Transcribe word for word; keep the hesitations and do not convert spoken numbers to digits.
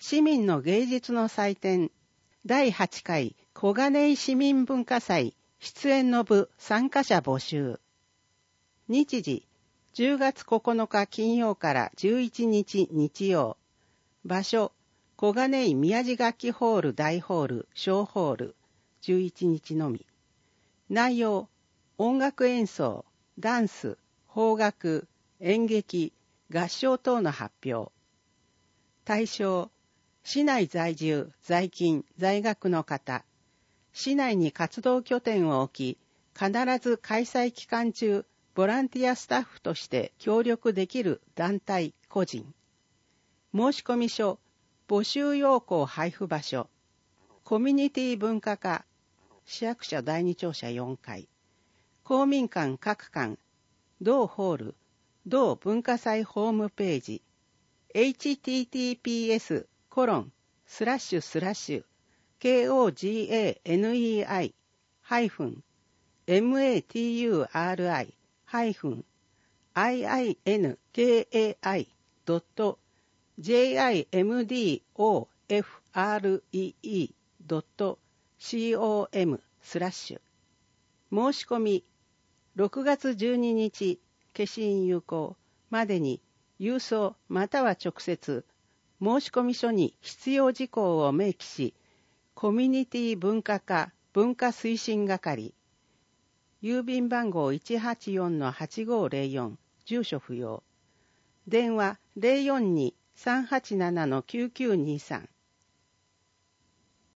市民の芸術の祭典だいはちかい小金井市民文化祭出演の部参加者募集。日時じゅうがつここのか金曜からじゅういちにち日曜。場所小金井宮地楽器ホール大ホール小ホールじゅういちにちのみ。内容音楽演奏、ダンス、邦楽、演劇、合唱等の発表。対象市内在住、在勤、在学の方。市内に活動拠点を置き、必ず開催期間中、ボランティアスタッフとして協力できる団体、個人。申込書、募集要項配布場所。コミュニティ文化課、市役所だいに庁舎よんかい。公民館各館、同ホール、同文化祭ホームページ。エイチティーティーピーエス コロンスラッシュスラッシュ ケーオージーエーエヌイーアイ ハイフン エムエーティーユーアールアイ ハイフン アイアイエヌケーエーアイ ドット ジェイアイエムディーオーエフアールイーイー ドット コム スラッシュ。申し込みろくがつじゅうににち消印有効までに郵送または直接申込書に必要事項を明記し、コミュニティ文化課文化推進係、郵便番号 いちはちよんのはちごーぜろよん、住所不要。電話 ゼロよんに さんはちななのきゅうきゅうにさん。